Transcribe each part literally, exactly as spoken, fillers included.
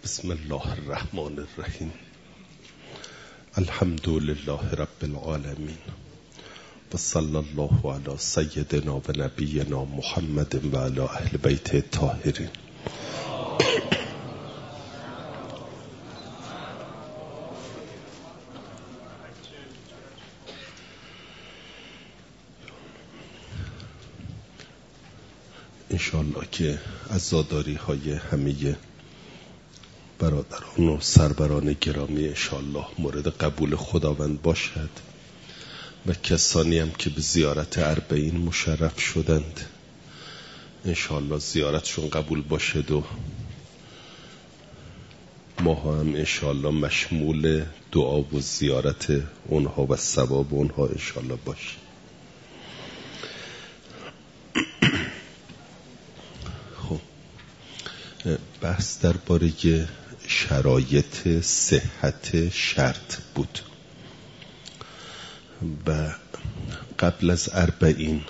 بسم الله الرحمن الرحیم. الحمد لله رب العالمین و صلی الله علی سیدنا و نبینا محمد و علی اهل بیت الطاهرین. انشاءالله که عزاداری های همه برادران و سروران گرامی انشاءالله مورد قبول خداوند باشد و کسانی هم که به زیارت اربعین مشرف شدند انشاءالله زیارتشون قبول باشد و ما هم انشاءالله مشمول دعا و زیارت اونها و ثواب اونها انشاءالله باشد. خب بحث درباره شرایط صحت شرط بود و قبل از اربعین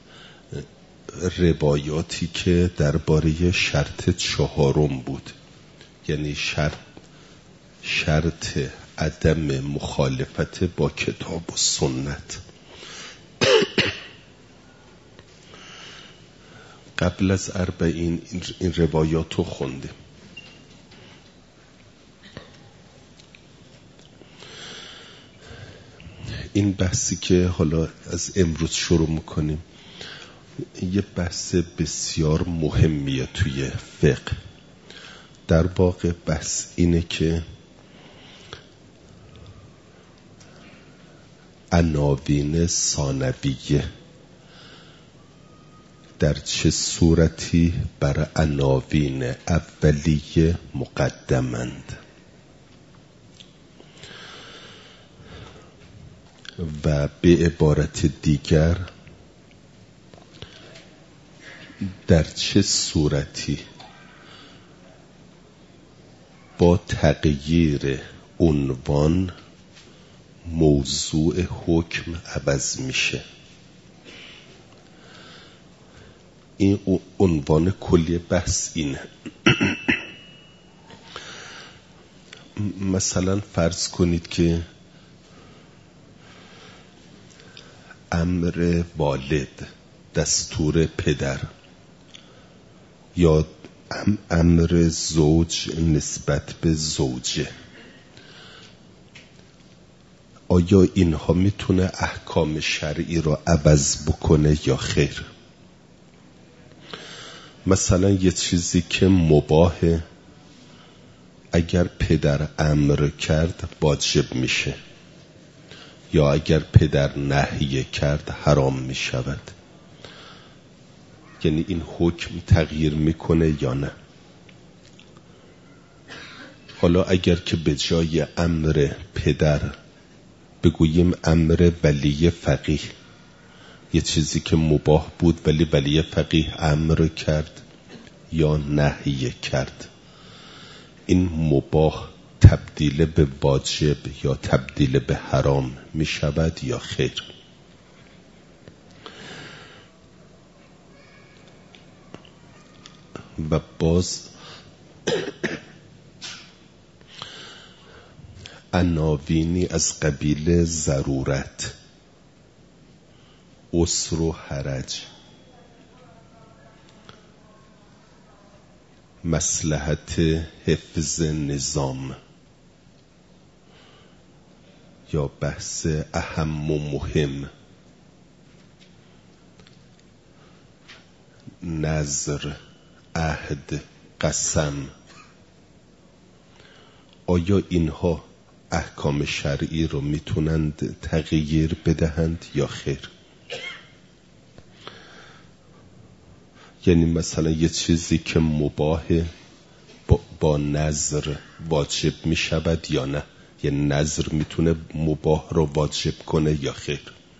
روایاتی که درباره شرط چهارم بود، یعنی شرط شرط عدم مخالفت با کتاب و سنت، قبل از اربعین این روایات رو خوندیم. این بحثی که حالا از امروز شروع میکنیم یه بحث بسیار مهمیه توی فقه. در واقع بحث اینه که عناوین ثانویه در چه صورتی بر عناوین اولیه مقدمند و به عبارت دیگر در چه صورتی با تغییر عنوان موضوع حکم عوض میشه. این عنوان کلی بحث اینه. مثلا فرض کنید که امر والد، دستور پدر، یا امر زوج نسبت به زوجه، آیا اینها میتونه احکام شرعی را عوض بکنه یا خیر؟ مثلا یه چیزی که مباهه اگر پدر امر کرد واجب میشه، یا اگر پدر نهی کرد حرام می شود. یعنی این حکم تغییر میکنه یا نه؟ حالا اگر که به جای امر پدر بگوییم امر ولی فقیه، یه چیزی که مباح بود ولی ولی فقیه امر کرد یا نهی کرد، این مباح تبدیل به واجب یا تبدیل به حرام می شود یا خیر؟ و باز عناوینی از قبیل ضرورت، عسر و حرج، مصلحت حفظ نظام، یا بحث اهم و مهم، نذر، عهد، قسم، آیا اینها احکام شرعی رو میتونند تغییر بدهند یا خیر؟ یعنی مثلا یه چیزی که مباهه با, با نذر واجب میشود یا نه؟ یه نذر میتونه مباح رو واجب کنه یا خیر؟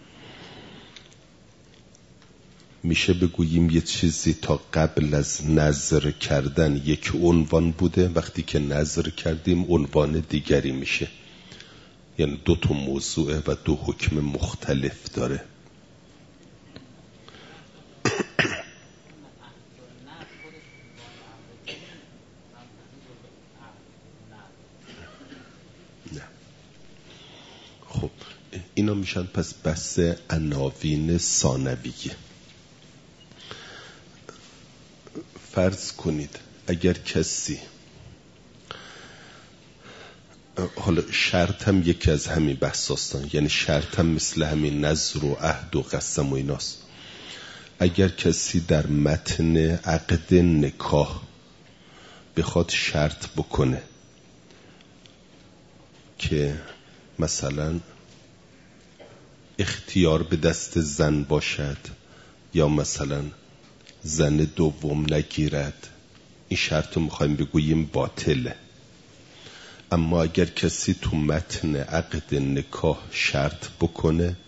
میشه بگوییم یه چیزی تا قبل از نذر کردن یک عنوان بوده، وقتی که نذر کردیم عنوان دیگری میشه. یعنی دو تا موضوع و دو حکم مختلف داره. اینا میشن پس بحث عناوین ثانویه. فرض کنید اگر کسی، حالا شرط هم یکی از همین بحث هستن، یعنی شرط هم مثل همین نظر و عهد و قسم و ایناست. اگر کسی در متن عقد نکاح بخواد شرط بکنه که مثلا اختیار به دست زن باشد یا مثلا زن دوم نگیرد، این شرط رو میخوایم بگوییم باطله. اما اگر کسی تو متن عقد نکاح شرط بکنه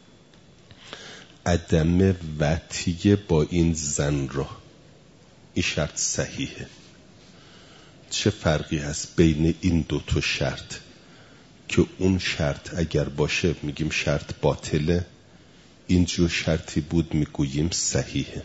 عدم وطیه با این زن را، این شرط صحیحه. چه فرقی هست بین این دو تا شرط که اون شرط اگر باشه میگیم شرط باطله، اینجور شرطی بود میگوییم صحیحه.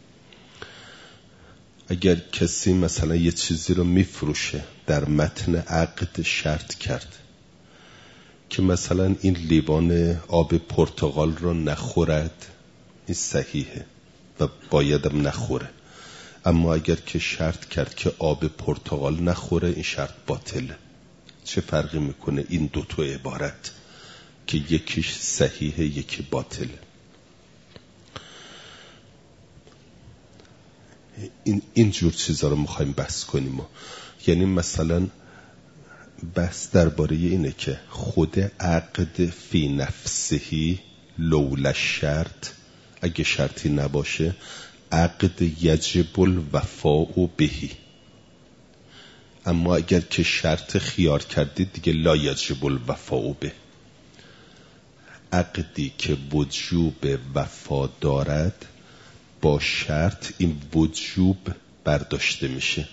اگر کسی مثلا یه چیزی رو میفروشه در متن عقد شرط کرد که مثلا این لیوان آب پرتقال رو نخورد، این صحیحه و بایدم نخوره. اما اگر که شرط کرد که آب پرتقال نخوره، این شرط باطله. چه فرقی میکنه این دو تا عبارت که یکیش صحیحه یکی باطله؟ این اینجور چیزا رو میخوایم بحث کنیم ما. یعنی مثلا بحث درباره اینه که خود عقد فی نفسهی لولا شرط، اگه شرطی نباشه عقد یجب الوفاء بهی. اما اگر که شرط خیار کردید دیگه لا یجب الوفاء به. عقدی که وجوب وفا دارد با شرط این وجوب برداشته میشه.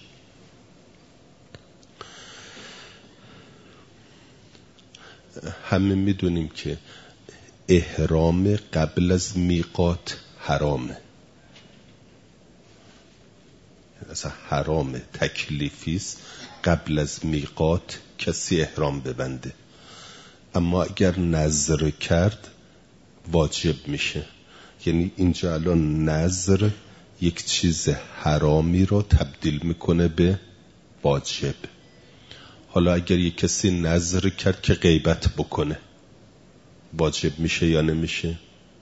همه میدونیم که احرام قبل از میقات حرامه، اصلا حرامه، تکلیفیست قبل از میقات کسی احرام ببنده. اما اگر نذر کرد واجب میشه. یعنی اینجا الان نذر یک چیز حرامی رو تبدیل میکنه به واجب. حالا اگر یک کسی نذر کرد که غیبت بکنه، واجب میشه یا نمیشه؟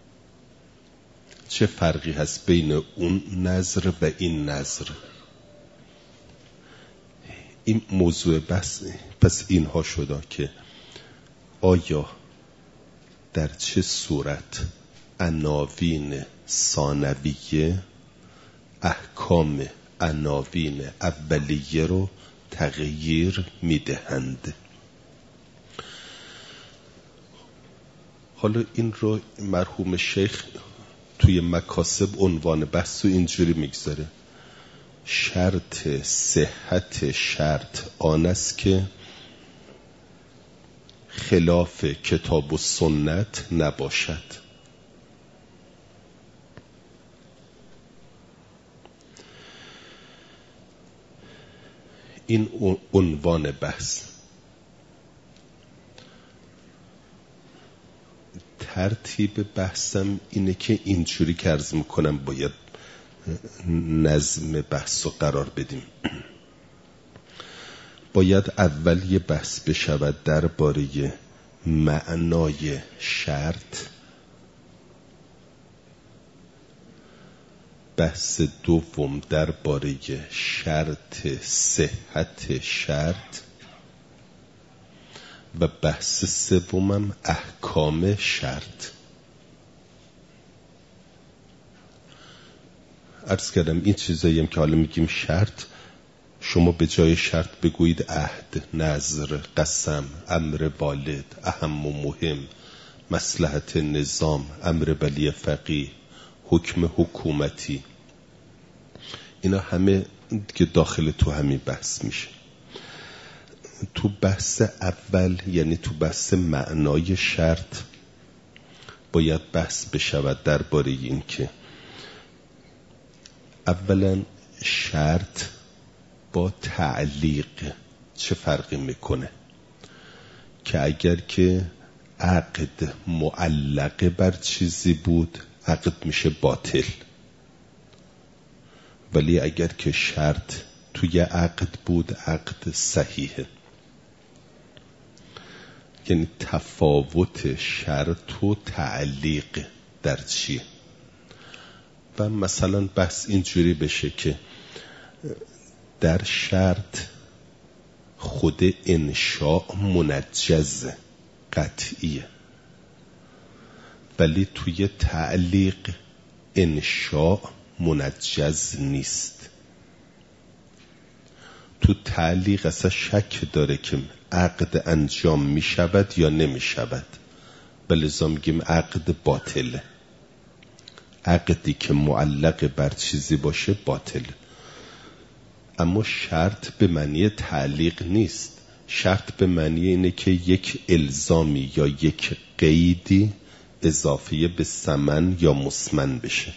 چه فرقی هست بین اون نذر و این نذر؟ این موضوع بس. پس اینها شده که آیا در چه صورت عناوین ثانویه احکام عناوین اولیه رو تغییر میدهند. حالا این رو مرحوم شیخ توی مکاسب عنوان بحث و اینجوری میگذاره: شرط صحت شرط آن است که خلاف کتاب و سنت نباشد. این عنوان بحث. ترتیب بحثم اینه که اینجوری که عرض میکنم باید نظم بحث رو قرار بدیم. باید اول یه بحث بشود درباره معنای شرط، بحث دوم درباره شرط صحت شرط و بحث سومم احکام شرط. عرض کردم این چیزایی هم که حالا میگیم شرط، شما به جای شرط بگویید عهد، نذر، قسم، امر والد، اهم و مهم، مصلحت نظام، امر ولی فقیه، حکم حکومتی. اینا همه که داخل تو همین بحث میشه. تو بحث اول یعنی تو بحث معنای شرط باید بحث بشود درباره این که اولا شرط با تعلیق چه فرقی میکنه، که اگر که عقد معلق بر چیزی بود عقد میشه باطل. ولی اگر که شرط توی عقد بود عقد صحیحه. یعنی تفاوت شرط و تعلیق در چیه؟ و مثلا بحث اینجوری بشه که در شرط خود انشاء منجز قطعیه، ولی توی تعلیق انشاء منجز نیست. تو تعلیق اصلا شک داره که عقد انجام می شود یا نمی شود، بلذا میگیم عقد باطله. عقدی که معلق بر چیزی باشه باطله. اما شرط به معنی تعلیق نیست. شرط به معنی اینه که یک الزامی یا یک قیدی اضافه به ثمن یا مسمن بشه.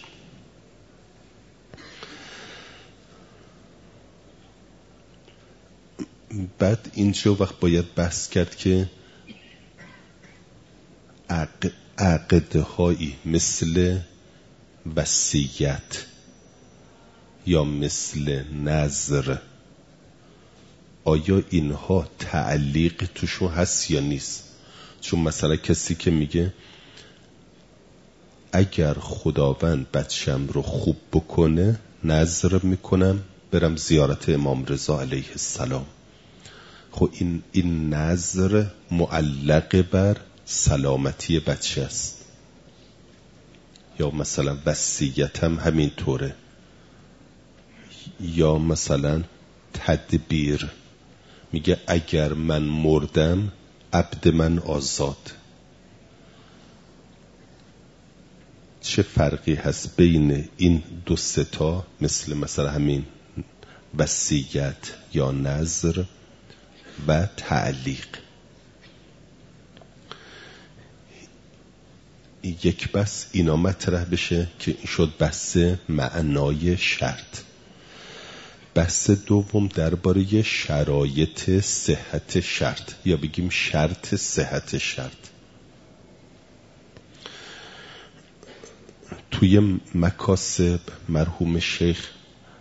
بعد اینجا وقت باید بحث کرد که عقدهایی مثل وصیت یا مثل نذر، آیا اینها تعلیق توشون هست یا نیست؟ چون مثلا کسی که میگه اگر خداوند بچم رو خوب بکنه نذر میکنم برم زیارت امام رضا علیه السلام. خب این این نذر معلق بر سلامتی بچه است. یا مثلا وصیت هم همین طوره. یا مثلا تدبیر، میگه اگر من مردم عبد من آزاد. چه فرقی هست بین این دو ستا مثل مثلا همین وصیت یا نذر و تعلیق؟ یک بحث اینا مطرح بشه که این شد بحث معنای شرط. بحث دوم درباره شرایط صحت شرط یا بگیم شرط صحت شرط. توی مکاسب مرحوم شیخ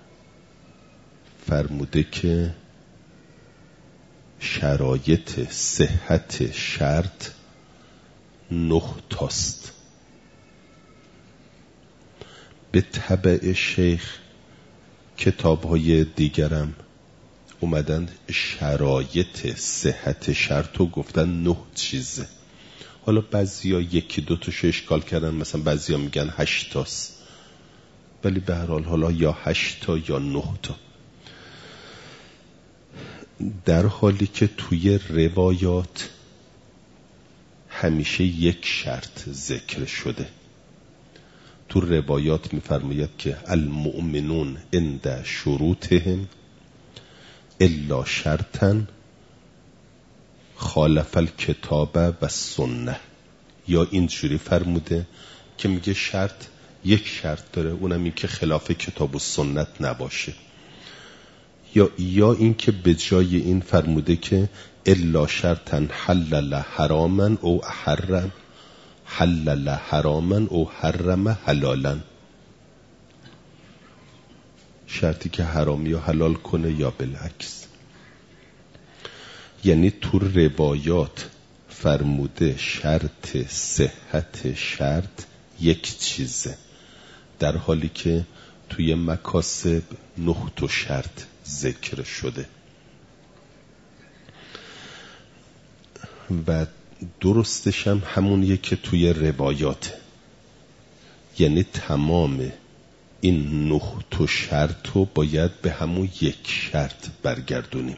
فرموده که شرایط صحت شرط نه تاست. به تبع شیخ کتاب‌های دیگرم اومدن شرایط صحت شرط رو گفتن نه چیزه. حالا بعضیا یکی دو تاشو اشکال کردن، مثلا بعضیا میگن هشت تاست، ولی به هر حال حالا یا هشت تا یا نه تا. در حالی که توی روایات همیشه یک شرط ذکر شده. تو روایات میفرماید که المؤمنون عند شروطهم الا شرطا خالف الکتاب و سنه. یا اینجوری فرموده که میگه شرط یک شرط داره، اونم این که خلاف کتاب و سنت نباشه. یا یا این که به جای این فرموده که الا شرطا حلل حراما او حرم حلل حراما او حرم حلالا، شرطی که حرامی یا حلال کنه یا بالعکس. یعنی تو روایات فرموده شرط صحت شرط یک چیزه، در حالی که توی مکاسب نه تا شرط ذکر شده. و درستش هم همونیه که توی روایات، یعنی تمام این نه تا شرط رو باید به همون یک شرط برگردونیم.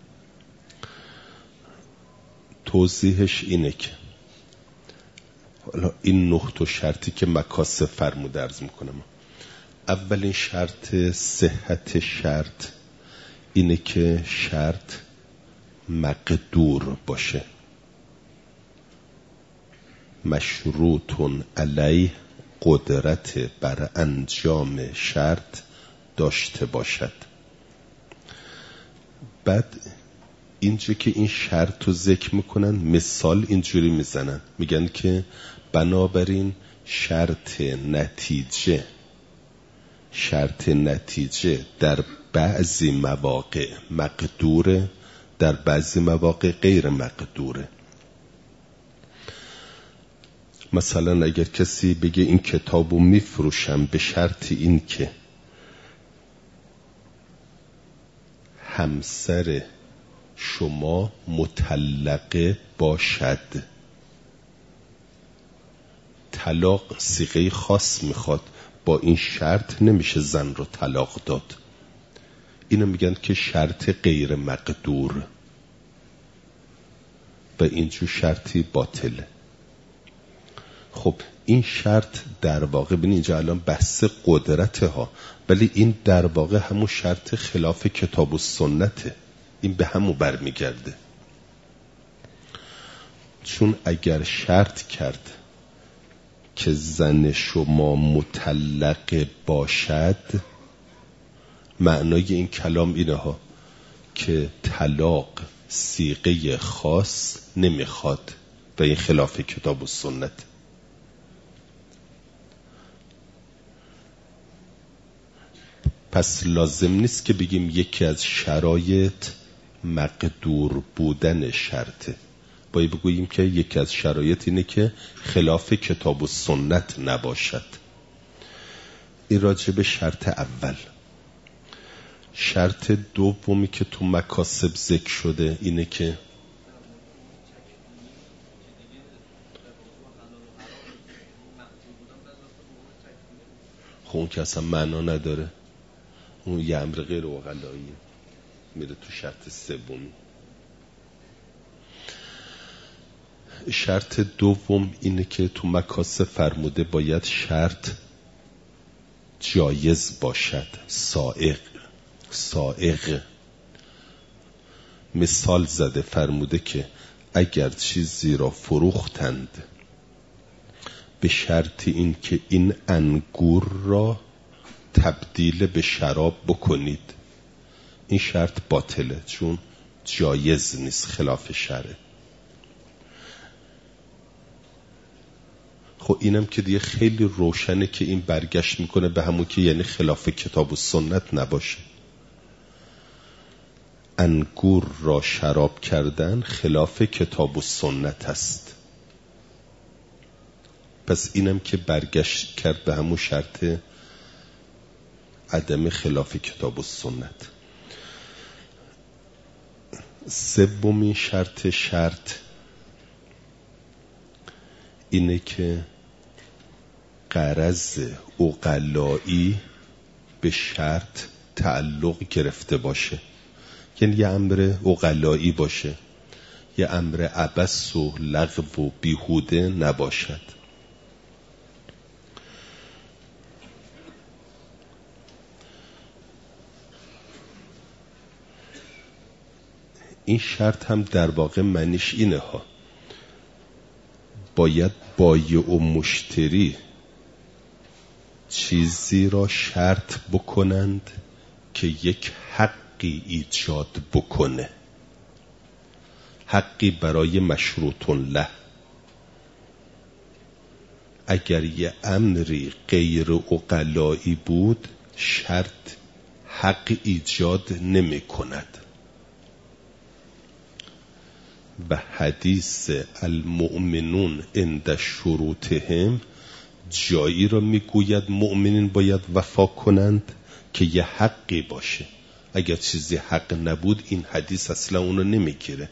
توضیحش اینه که حالا این نه تا شرطی که مکاسب فرموده عرض میکنم. اولین شرط صحت شرط اینه که شرط مقدور باشه، مشروطون علیه قدرت بر انجام شرط داشته باشد. بعد اینجا که این شرط رو ذکر میکنن مثال اینجوری میزنن، میگن که بنابراین شرط نتیجه شرط نتیجه در بعضی مواقع مقدوره، در بعضی مواقع غیر مقدوره. مثلا اگر کسی بگه این کتابو میفروشم به شرط این که همسر شما مطلقه باشد، طلاق صیغه خاص میخواد، با این شرط نمیشه زن رو طلاق داد. اینو میگن که شرط غیر مقدور و اینجور شرطی باطله. خب این شرط در واقع ببین اینجا الان بحث قدرته ها، ولی این در واقع همون شرط خلاف کتاب و سنته، این به همون برمیگرده. چون اگر شرط کرد که زن شما مطلق باشد، معنای این کلام اینه ها که طلاق صیغه خاص نمیخواد و این خلاف کتاب و سنت. پس لازم نیست که بگیم یکی از شرایط مقدور بودن شرطه، باید بگوییم که یکی از شرایط اینه که خلاف کتاب و سنت نباشد. این راجع به شرط اول. شرط دومی که تو مکاسب ذکر شده اینه که خب اون که اصلا معنا نداره، اون یه امر غیر عقلایی میره تو شرط سومی. شرط دوم اینه که تو مکاسب فرموده باید شرط جایز باشد، سائغ سائغ مثال زده، فرموده که اگر چیزی را فروختند به شرط این که این انگور را تبدیل به شراب بکنید، این شرط باطله چون جایز نیست، خلاف شرعه. خب اینم که دیگه خیلی روشنه که این برگشت میکنه به همون که یعنی خلاف کتاب و سنت نباشه. انگور را شراب کردن خلاف کتاب و سنت است. پس اینم که برگشت کرد به همون شرط عدم خلاف کتاب و سنت. سومین شرط شرط اینه که غرض عقلایی به شرط تعلق گرفته باشه، یعنی یه امر عقلایی باشه، یه امر عبث و لغو و بیهوده نباشد. این شرط هم در واقع معنیش اینه ها، باید بایع و مشتری چیزی را شرط بکنند که یک حقی ایجاد بکنه، حقی برای مشروط له. اگر یه امری غیر عقلایی بود شرط حق ایجاد نمی کند. و حدیث المؤمنون عند شروطهم جایی را میگوید مؤمنین باید وفا کنند که یه حقی باشه. اگر چیزی حق نبود این حدیث اصلا اونو نمیگیره.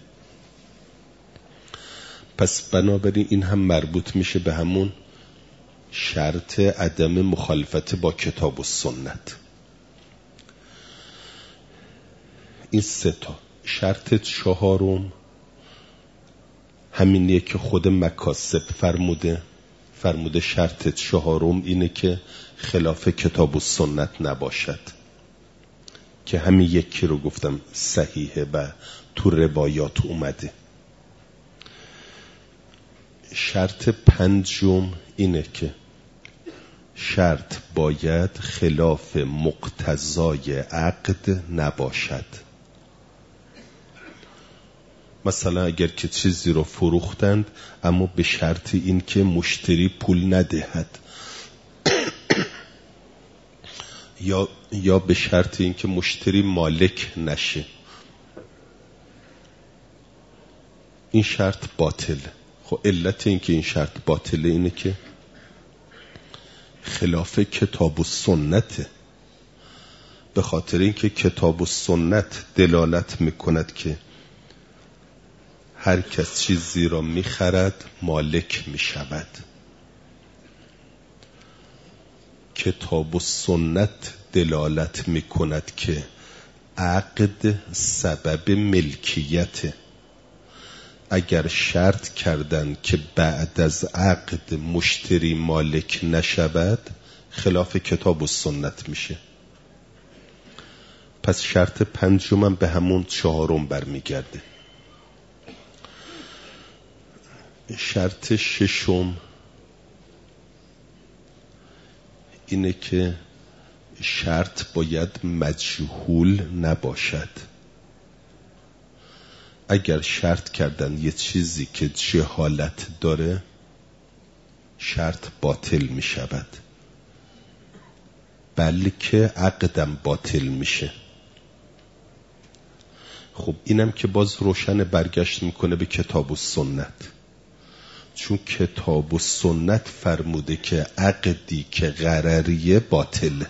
پس بنابراین این هم مربوط میشه به همون شرط عدم مخالفت با کتاب و سنت. این سه تا. شرط چهارم همینیه که خود مکاسب فرموده. فرموده شرط چهارم اینه که خلاف کتاب و سنت نباشد، که همین یکی رو گفتم صحیحه و تو روایات اومده. شرط پنجم اینه که شرط باید خلاف مقتضای عقد نباشد. مثلا اگر که چیزی رو فروختند اما به شرط این که مشتری پول ندهد یا یا به شرط این که مشتری مالک نشه، این شرط باطل. خب علت این که این شرط باطله اینه که خلاف کتاب و سنته. به خاطر اینکه کتاب و سنت دلالت میکند که هر کس چیزی را میخرد مالک میشود. کتاب و سنت دلالت میکند که عقد سبب ملکیت. اگر شرط کردند که بعد از عقد مشتری مالک نشود، خلاف کتاب و سنت میشه. پس شرط پنجم به همون چهارم برمیگرده. شرط ششم اینه که شرط باید مجهول نباشد. اگر شرط کردن یه چیزی که جهالت داره، شرط باطل می شود، بلکه عقدم باطل میشه. خب اینم که باز روشن برگشت میکنه به کتاب و سنت، چون کتاب و سنت فرموده که عقدی که غرریه باطل.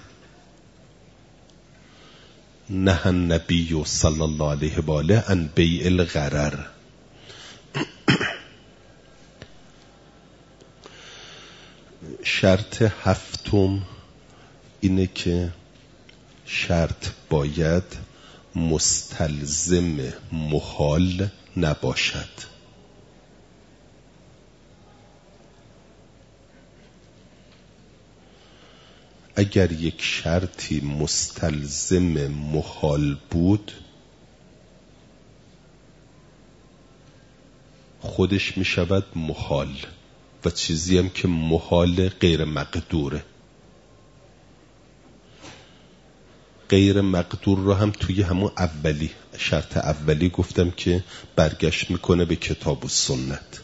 نه النبی صلی الله علیه و آله عن بیع الغرر. شرط هفتم اینه که شرط باید مستلزم محال نباشد. اگر یک شرطی مستلزم محال بود، خودش می شود محال و چیزی هم که محال غیر مقدوره. غیر مقدور رو هم توی همون اولی شرط اولی گفتم که برگشت میکنه به کتاب و سنت.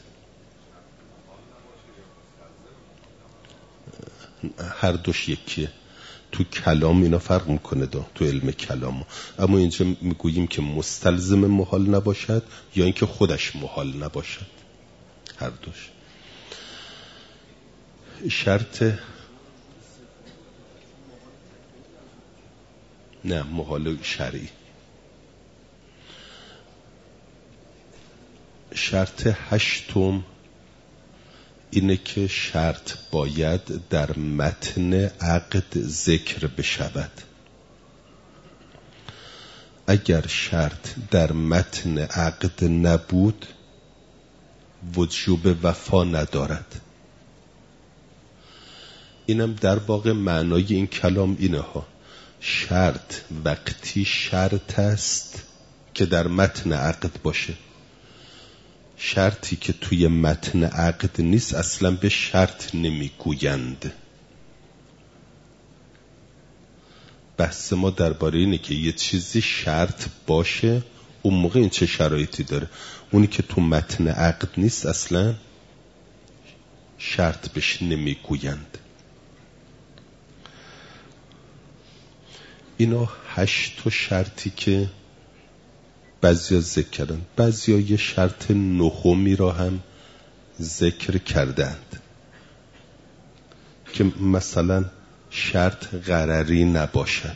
هر دوش یکیه. تو کلام اینا فرق میکنه دا. تو علم کلام اما اینجا میگوییم که مستلزم محال نباشد یا اینکه خودش محال نباشد، هر دوش. شرط نه محال شرعی. شرط هشتم اینه که شرط باید در متن عقد ذکر بشود. اگر شرط در متن عقد نبود، وجوب وفا ندارد. اینم در واقع معنای این کلام اینه ها. شرط وقتی شرط است که در متن عقد باشه. شرطی که توی متن عقد نیست اصلا به شرط نمیگویند. بحث ما درباره اینه که یه چیزی شرط باشه، اون موقع این چه شرایطی داره. اونی که تو متن عقد نیست اصلا شرط بهش نمیگویند. اینا هشت تا شرطی که بعضیا ذکر کردن. بعضیا یه شرط نهمی را هم ذکر کردند که مثلا شرط غرری نباشد.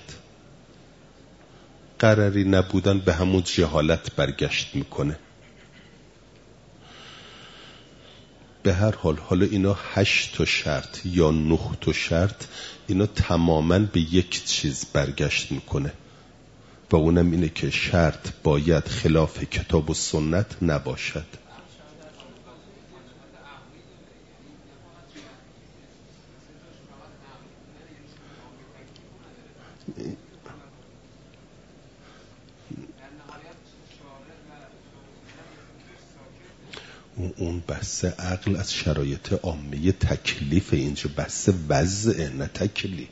غرری نبودن به همون جهالت برگشت میکنه. به هر حال حالا اینا هشت تا شرط یا نه تا شرط، اینا تماما به یک چیز برگشت میکنه و اونم اینه که شرط باید خلاف کتاب و سنت نباشد. اون بحث عقل از شرایط عامه تکلیف، اینجا بحث وضع نه تکلیف.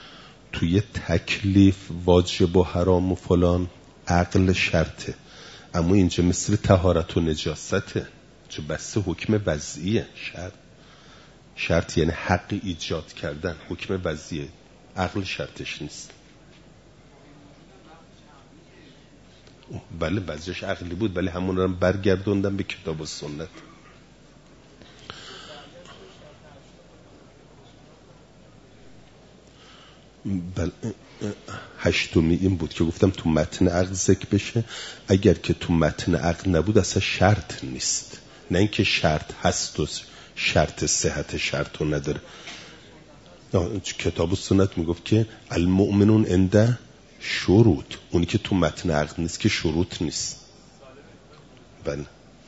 توی تکلیف واجب و حرام و فلان عقل شرطه، اما اینجا مثل طهارت و نجاسته، چون بسته حکم وضعیه. شرط شرط یعنی حق ایجاد کردن، حکم وضعیه، عقل شرطش نیست. بله بعضیش عقلی بود، ولی همون رو برگردوندم به کتاب و سنت. بله هشتمی این بود که گفتم تو متن عقل ذکر بشه. اگر که تو متن عقل نبود اصلا شرط نیست، نه اینکه شرط هست و شرط صحت شرط رو نداره. کتاب و سنت میگفت که المؤمنون عند شروط، اونی که تو متن عقل نیست که شروط نیست. بله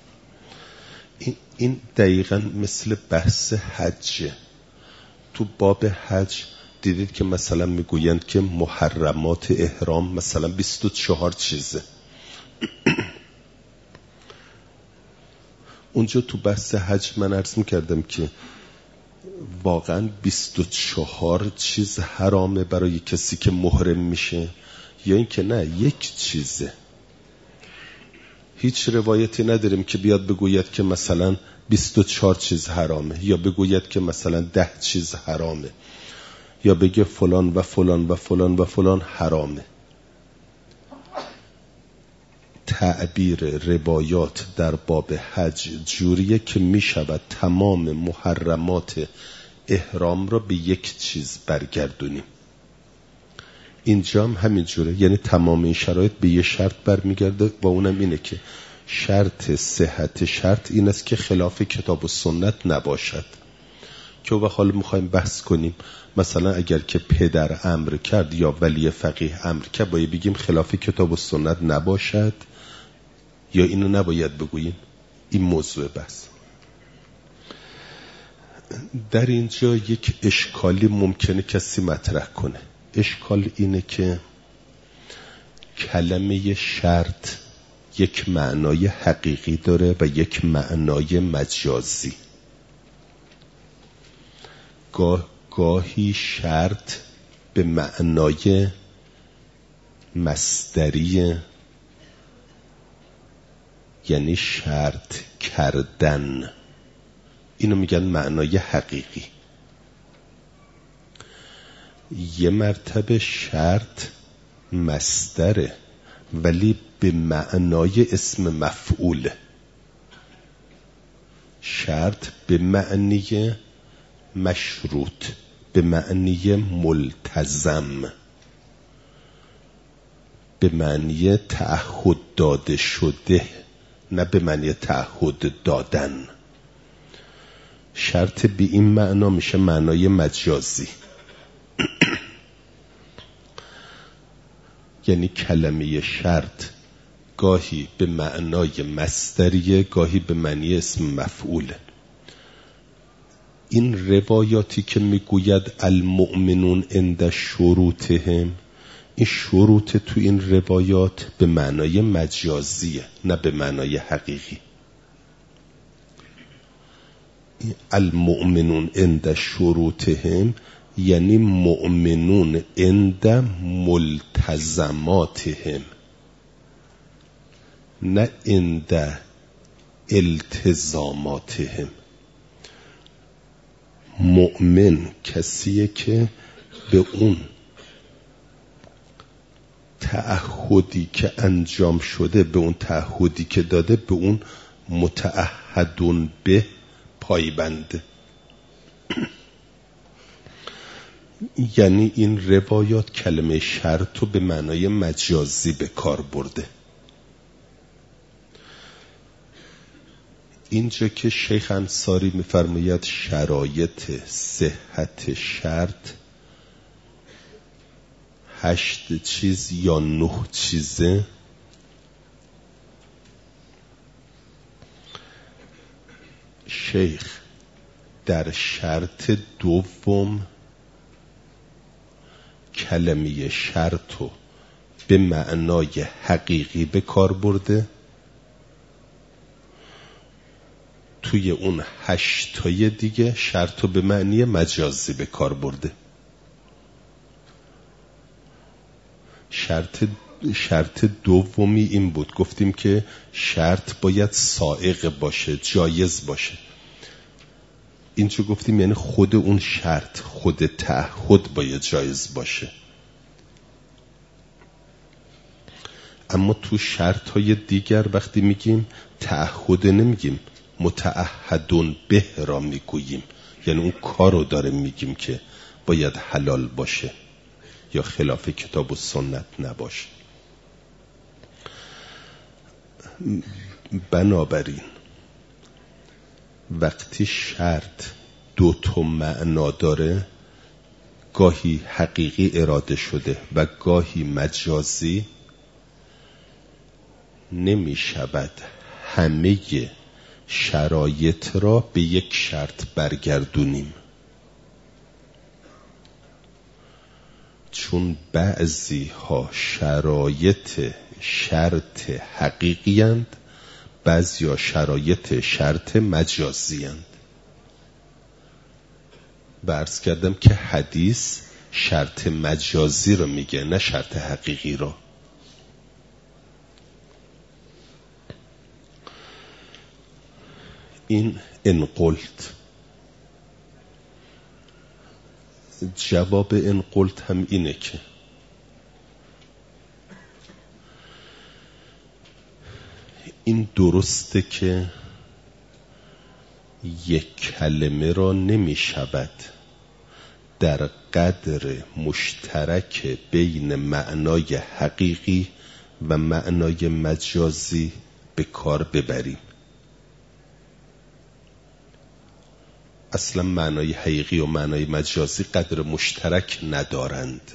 این دقیقا مثل بحث حج. تو باب حج دیدید که مثلا میگویند که محرمات احرام مثلا بیست و چهار چیزه. اونجا تو بحث حج من عرض میکردم که واقعا بیست و چهار چیز حرامه برای کسی که محرم میشه، یا اینکه نه یک چیزه. هیچ روایتی نداریم که بیاد بگوید که مثلا بیست و چهار چیز حرامه، یا بگوید که مثلا ده چیز حرامه، یا بگه فلان و فلان و فلان و فلان حرامه. تعبیر روایات در باب حج جوریه که می شود تمام محرمات احرام را به یک چیز برگردونیم. اینجا هم همین جوره، یعنی تمام این شرایط به یه شرط برمیگرده و اونم اینه که شرط صحت شرط این است که خلاف کتاب و سنت نباشد. که و حال میخوایم بحث کنیم مثلا اگر که پدر امر کرد یا ولی فقیه امر کرد، باید بگیم خلاف کتاب و سنت نباشد یا اینو نباید بگوییم؟ این موضوع بحث. در اینجا یک اشکالی ممکنه کسی مطرح کنه. اشکال اینه که کلمه شرط یک معنای حقیقی داره و یک معنای مجازی. گاه گاهی شرط به معنای مصدری، یعنی شرط کردن، اینو میگن معنای حقیقی. یه مرتبه شرط مصدره ولی به معنای اسم مفعوله. شرط به معنی مشروط، به معنی ملتزم، به معنی تعهد داده شده، نه به معنی تعهد دادن. شرط به این معنا میشه معنای مجازی. یعنی کلمه شرط گاهی به معنای مصدریه، گاهی به معنی اسم مفعوله. این روایاتی که میگوید المؤمنون عند شروطهم، این شروط تو این روایات به معنای مجازیه، نه به معنای حقیقی. المؤمنون عند شروطهم یعنی مؤمنون عند ملتزماتهم، نه عند التزاماتهم. مؤمن کسیه که به اون تعهدی که انجام شده، به اون تعهدی که داده، به اون متعهدون به پایبنده. یعنی این روایات کلمه شرط رو به معنای مجازی به کار برده. اینجا که شیخ انصاری میفرماید شرایط صحت شرط هشت چیز یا نه چیزه، شیخ در شرط دوم کلمه شرط رو به معنای حقیقی به کار برده، توی اون هشتای دیگه شرط رو به معنی مجازی به کار برده. شرط شرط دومی این بود، گفتیم که شرط باید سائغ باشه، جایز باشه. این چه گفتیم؟ یعنی خود اون شرط، خود تعهد باید جایز باشه. اما تو شرط های دیگر وقتی میگیم تعهد نمیگیم، متعهدون به را میگوییم، یعنی اون کار رو داره میگیم که باید حلال باشه یا خلاف کتاب و سنت نباشه. بنابراین وقتی شرط دو تا معنا داره، گاهی حقیقی اراده شده و گاهی مجازی، نمی شود همه شرایط را به یک شرط برگردونیم، چون بعضی ها شرایط شرط حقیقی اند، بعضی ها شرایط شرط مجازی اند. عرض کردم که حدیث شرط مجازی رو میگه، نه شرط حقیقی رو. این انقلت. جواب انقلت هم اینه که این درسته که یک کلمه را نمی شود در قدر مشترک بین معنای حقیقی و معنای مجازی به کار ببریم. اصلا معنای حقیقی و معنای مجازی قدر مشترک ندارند.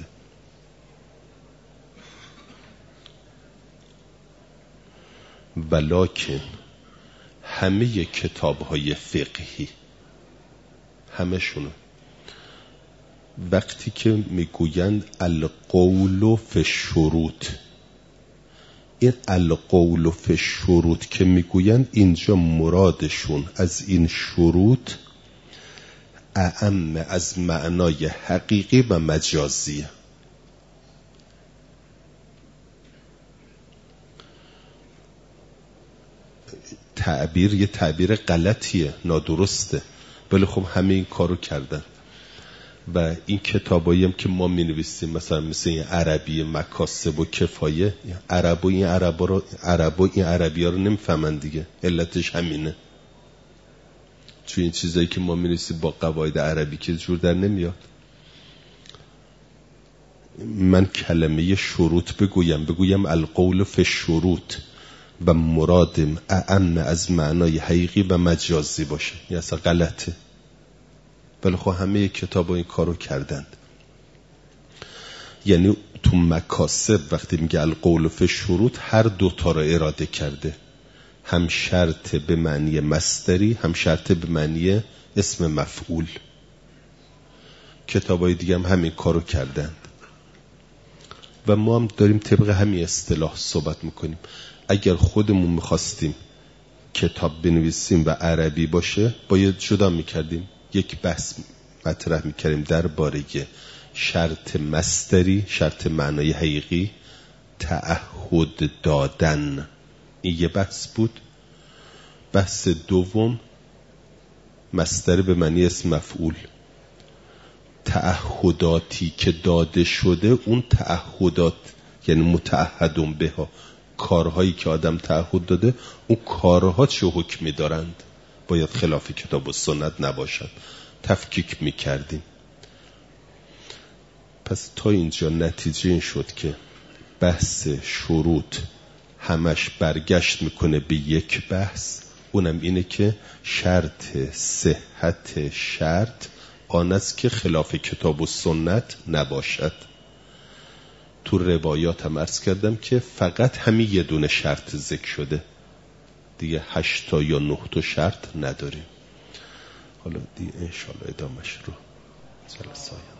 ولکن همه کتاب‌های فقهی، همشون وقتی که میگویند القول فی الشروط، این القول فی الشروط که میگویند، اینجا مرادشون از این شروط اعم از معنای حقیقی و مجازیه. تعبیر یه تعبیر غلطیه، نادرسته، ولی خب همه این کارو کردن. و این کتابایی هم که ما می نویسیم، مثلا مثل این عربی مکاسب و کفایه، عربو این عربا رو عربو این عربی ها رو نمیفهمن دیگه. علتش همینه، چون این چیزایی که ما می نویسیم با قواعد عربی که جور در نمیاد. من کلمه شروط بگویم بگویم القول فی الشروط و مرادم اعم از معنای حقیقی و مجازی باشه، این اصلا غلطه. ولی خب همه کتاب ها این کارو کردند. یعنی تو مکاسب وقتی میگه القول فی الشروط، هر دوتا رو اراده کرده، هم شرط به معنی مصدری، هم شرط به معنی اسم مفعول. کتاب های دیگه هم همین کارو کردند و ما هم داریم طبق همین اصطلاح صحبت میکنیم. اگر خودمون میخواستیم کتاب بنویسیم و عربی باشه، باید جدا میکردیم، یک بحث مطرح میکردیم درباره شرط مصدری، شرط معنای حقیقی، تعهد دادن. این یه بحث بود. بحث دوم مصدر به معنی اسم مفعول، تعهداتی که داده شده، اون تعهدات یعنی متعهدون بها، کارهایی که آدم تعهد داده، اون کارها چه حکمی دارند، باید خلاف کتاب و سنت نباشد. تفکیک میکردیم. پس تا اینجا نتیجه این شد که بحث شروط همش برگشت میکنه به یک بحث، اونم اینه که شرط صحت شرط آن است که خلاف کتاب و سنت نباشد. تو روایات هم عرض کردم که فقط همین یه دونه شرط ذکر شده، دیگه هشتا یا نه تا شرط نداریم. حالا دیگه انشالله ادامش رو جلسه